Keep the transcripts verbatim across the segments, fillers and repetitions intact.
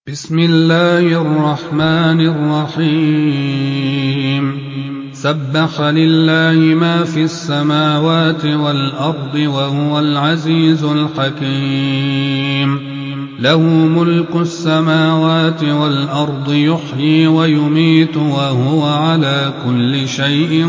بسم الله الرحمن الرحيم سبح لله ما في السماوات والأرض وهو العزيز الحكيم له ملك السماوات والأرض يحيي ويميت وهو على كل شيء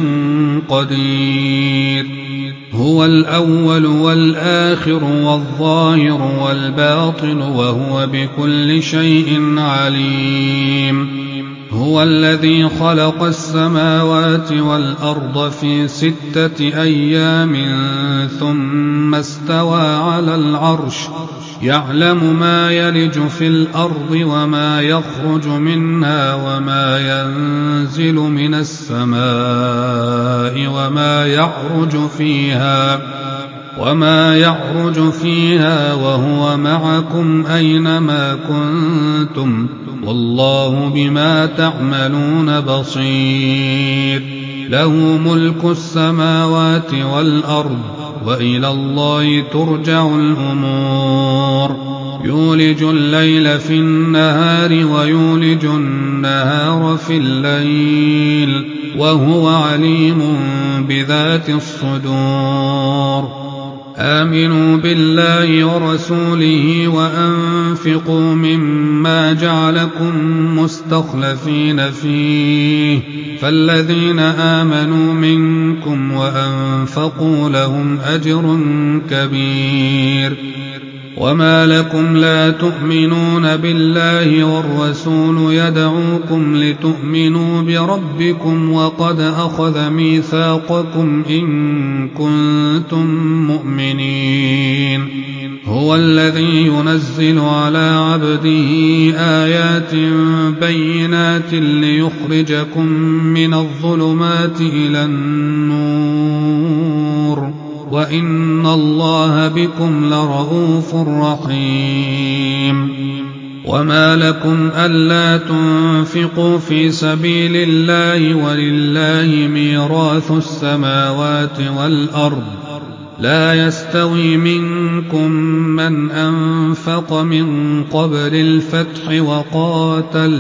قدير هو الأول والآخر والظاهر والباطن وهو بكل شيء عليم هو الذي خلق السماوات والأرض في ستة أيام ثم استوى على العرش يعلم ما يلج في الأرض وما يخرج منها وما ينزل من السماء وما يعرج فيها وما يعرج فيها وهو معكم أينما كنتم والله بما تعملون بصير له ملك السماوات والأرض وإلى الله ترجع الأمور يولج الليل في النهار ويولج النهار في الليل وهو عليم بذات الصدور آمنوا بالله ورسوله وأنفقوا مما جعلكم مستخلفين فيه فالذين آمنوا منكم وأنفقوا لهم أجر كبير وما لكم لا تؤمنون بالله والرسول يدعوكم لتؤمنوا بربكم وقد أخذ ميثاقكم إن كنتم مؤمنين هو الذي ينزل على عبده آيات بينات ليخرجكم من الظلمات إلى النور وإن الله بكم لرءوف رحيم وما لكم ألا تنفقوا في سبيل الله ولله ميراث السماوات والأرض لا يستوي منكم من أنفق من قبل الفتح وقاتل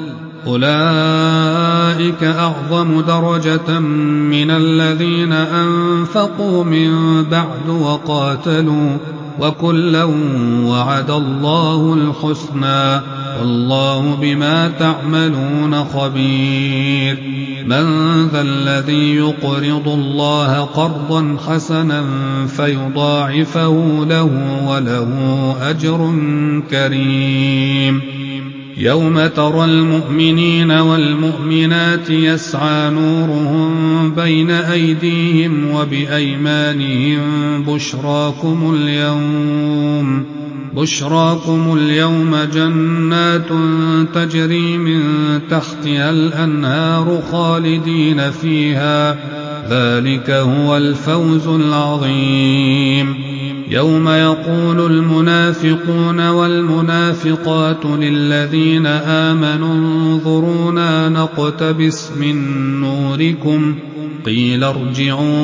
أولئك أعظم درجة من الذين أنفقوا من بعد وقاتلوا وكلا وعد الله الحسنى والله بما تعملون خبير من ذا الذي يقرض الله قرضا حسنا فيضاعفه له وله أجر كريم يوم ترى المؤمنين والمؤمنات يسعى نورهم بين أيديهم وبأيمانهم بشراكم اليوم بشراكم اليوم جنات تجري من تحتها الأنهار خالدين فيها ذلك هو الفوز العظيم يوم يقول المنافقون والمنافقات للذين آمنوا انظرونا نقتبس من نوركم قيل ارجعوا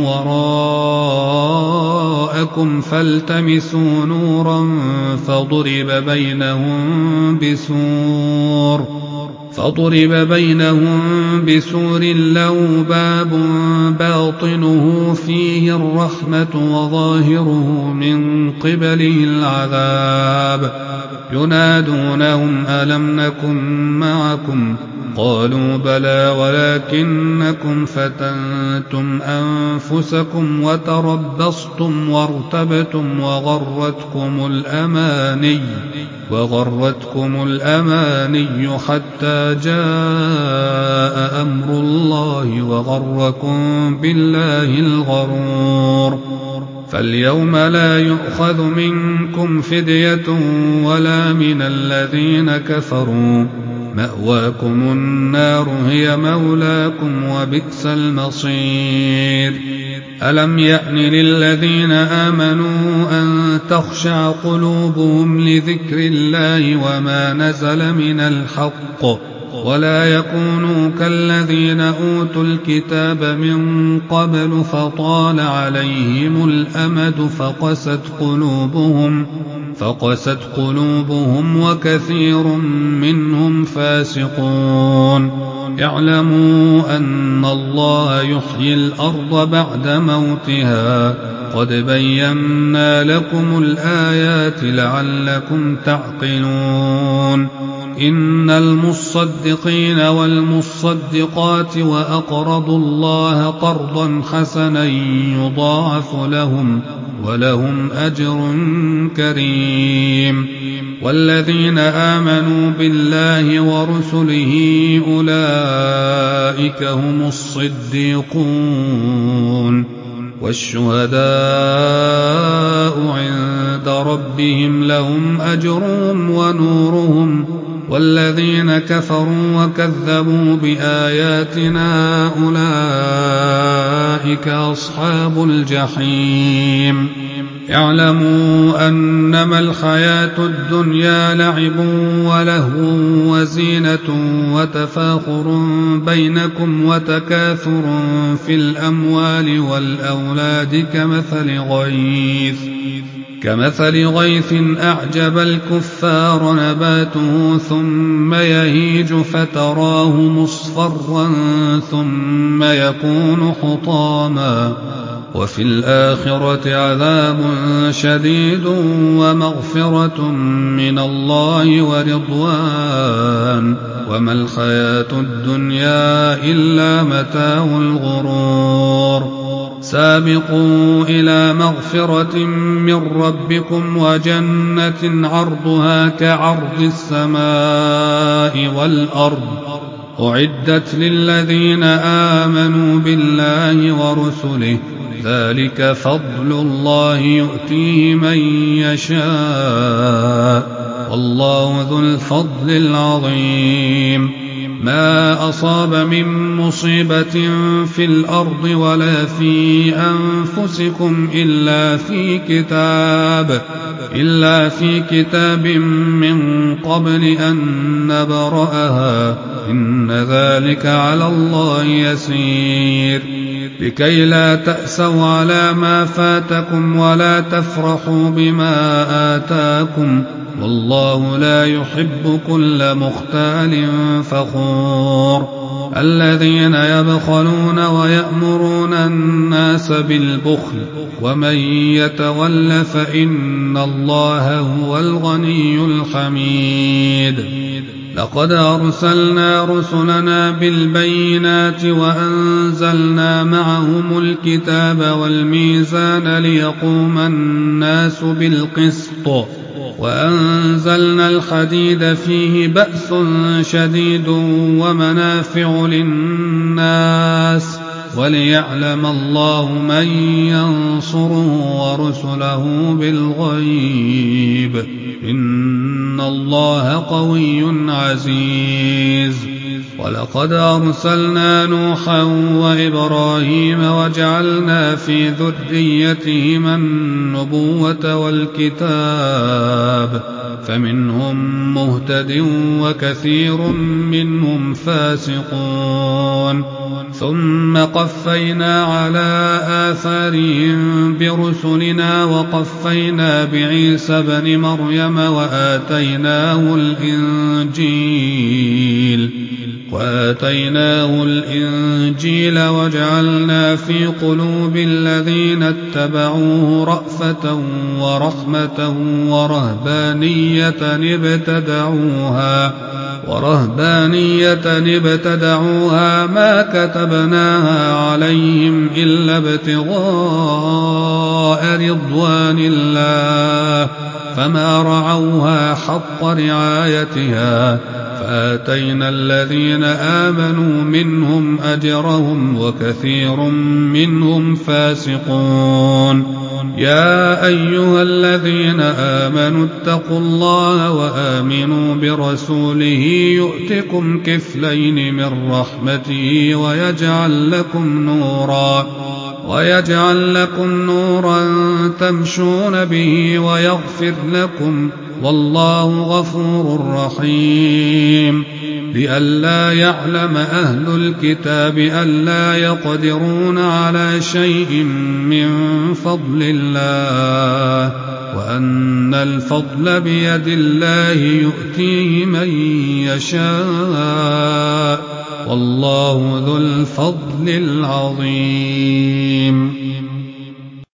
وراءكم فالتمسوا نورا فضرب بينهم بسور فضرب بينهم بسور له باب باطنه فيه الرحمة وظاهره من قبله العذاب ينادونهم ألم نكن معكم قالوا بلى ولكنكم فتنتم أنفسكم وتربصتم وارتبتم وغرتكم الأماني وغرتكم الأماني حتى جاء أمر الله وغركم بالله الغرور فاليوم لا يؤخذ منكم فدية ولا من الذين كفروا مأواكم النار هي مولاكم وبئس المصير ألم يأن للذين آمنوا أن تخشع قلوبهم لذكر الله وما نزل من الحق ولا يكونوا كالذين أوتوا الكتاب من قبل فطال عليهم الأمد فقست قلوبهم فقست قلوبهم وكثير منهم فاسقون. اعلموا أن الله يحيي الأرض بعد موتها قد بينا لكم الآيات لعلكم تعقلون. إن المصدقين والمصدقات وأقرضوا الله قرضا حسنا يضاعف لهم ولهم أجر كريم. والذين آمنوا بالله ورسله أولئك هم الصديقون والشهداء عند ربهم لهم أجرهم ونورهم. والذين كفروا وكذبوا بآياتنا أولئك أصحاب الجحيم. اعلموا أنما الحياة الدنيا لعب ولهو وزينة وتفاخر بينكم وتكاثر في الأموال والأولاد كمثل غيث كمثل غيث أعجب الكفار نباته ثم يهيج فتراه مصفرا ثم يكون حطاما وفي الآخرة عذاب شديد ومغفرة من الله ورضوان وما الحياة الدنيا إلا متاع الغرور. سابقوا إلى مغفرة من ربكم وجنة عرضها كعرض السماء والأرض أعدت للذين آمنوا بالله ورسله ذلك فضل الله يؤتيه من يشاء والله ذو الفضل العظيم. ما أصاب من مصيبة في الأرض ولا في أنفسكم إلا في كتاب إلا في كتاب من قبل أن نبرأها إن ذلك على الله يسير. لكي لا تأسوا على ما فاتكم ولا تفرحوا بما آتاكم والله لا يحب كل مختال فخور. الذين يبخلون ويأمرون الناس بالبخل ومن يتول فإن الله هو الغني الحميد. لقد أرسلنا رسلنا بالبينات وأنزلنا معهم الكتاب والميزان ليقوم الناس بالقسط وأنزلنا الحديد فيه بأس شديد ومنافع للناس وليعلم الله من ينصره ورسله بالغيب إن الله قوي عزيز. ولقد أرسلنا نوحا وإبراهيم وجعلنا في ذريتهما النبوة والكتاب فمنهم مهتد وكثير منهم فاسقون. ثم قفينا على آثارهم برسلنا وقفينا بعيسى بن مريم وآتيناه الإنجيل وآتيناه الإنجيل وجعلنا في قلوب الذين اتبعوه رأفة ورحمة ورهبانية ابتدعوها ورهبانية ابتدعوها ما كتبناها عليهم إلا ابتغاء رضوان الله فما رعوها حق رعايتها فآتينا الذين آمنوا منهم أجرهم وكثير منهم فاسقون. يا أيها الذين آمنوا اتقوا الله وآمنوا برسوله يؤتكم كفلين من رحمته ويجعل لكم نورا ويجعل لكم نورا تمشون به ويغفر لكم والله غفور رحيم. لئلا يعلم أهل الكتاب ألا يقدرون على شيء من فضل الله وأن الفضل بيد الله يؤتيه من يشاء والله ذو الفضل العظيم.